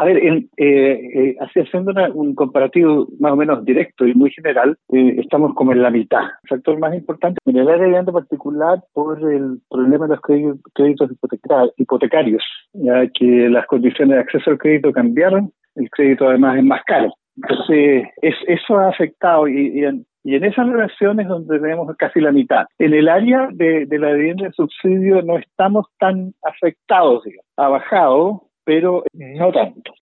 A ver, así haciendo un comparativo más o menos directo y muy general, estamos como en la mitad. El factor más importante en el área de vivienda particular por el problema de los créditos hipotecarios, ya que las condiciones de acceso al crédito cambiaron, el crédito además es más caro. Entonces, eso ha afectado y en esas relaciones donde tenemos casi la mitad. En el área de la vivienda de subsidio no estamos tan afectados, digamos. Ha bajado, pero no tanto.